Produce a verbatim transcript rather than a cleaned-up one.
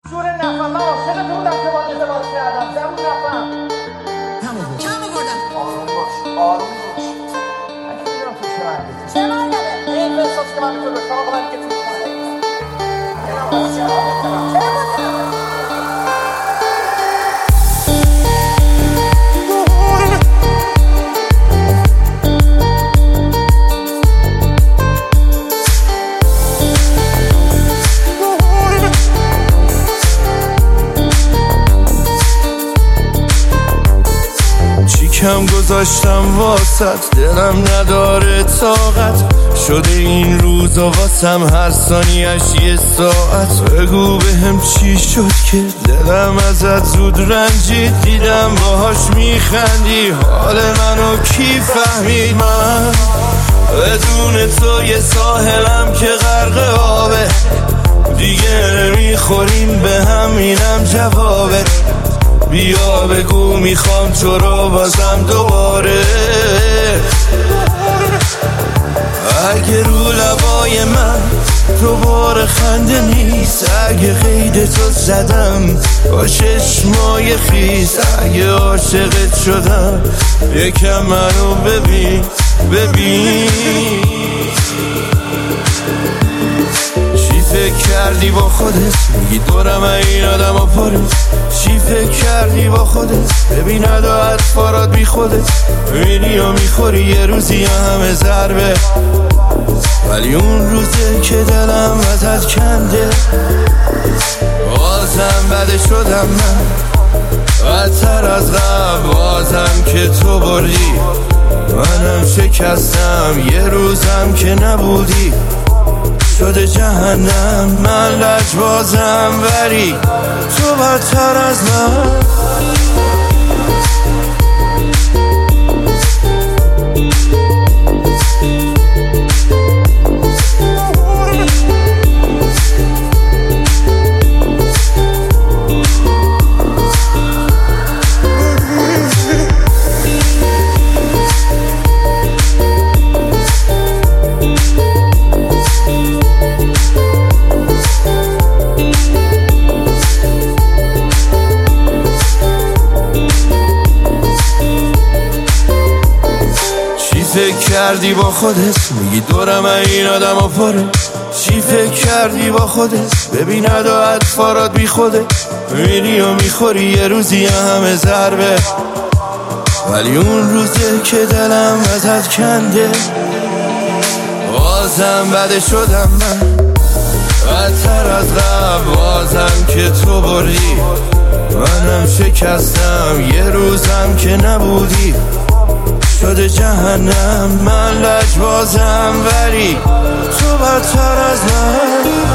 شور نفهم من عاشق تو بودم که با ازدواج کردم زبون نفهم کم آوردم آروم باش آروم باش من که میدونم تو چه مرگی چه مرگه؟ این احساس که من میتونم بشتم آقا من که تو کنه اینم باید چه مرگی چه مرگی کم گذاشتم واسط دلم نداره طاقت شده این روزا واسم هر ثانیه‌اش یه ساعت بگو بهم چی شد که دلم ازت زود رنجید دیدم باهاش میخندی حال منو کی فهمید من بدون تو یه ساحلم که غرق آبه دیگه نمیخوریم به هم اینم جوابه بیا بگو میخوام تو رو بازم دوباره اگه رو لبای من دوباره خنده نیست اگه قید تو زدم با چشمای خیس اگه عاشقت شدم یکم منو ببین ببین چی فکر کردی با خودت میگی دورم این آدم ها پاره چی فکر کردی با خودت ببین ادا اطفارات بی خودت میری و میخوری یه روزی همه ضربه ولی اون روزه که دلم ازت کنده بازم بده شدم من بدتر از قبل بازم که تو بردی منم شکستم یه روزم که نبودی شده جهنم من لجبازم ولی تو بدتر از من فکر کردی با خودت میگی دورم این آدم ها پاره چی فکر کردی با خودت ببین ادا اطفارات بی خودت میری و میخوری یه روزی همه ضربه ولی اون روزه که دلم ازت کنده بازم بده شدم من بدتر از قبل بازم که تو بردی منم شکستم یه روزم که نبودی شده جهنم من لجبازم ولی تو بدتر از من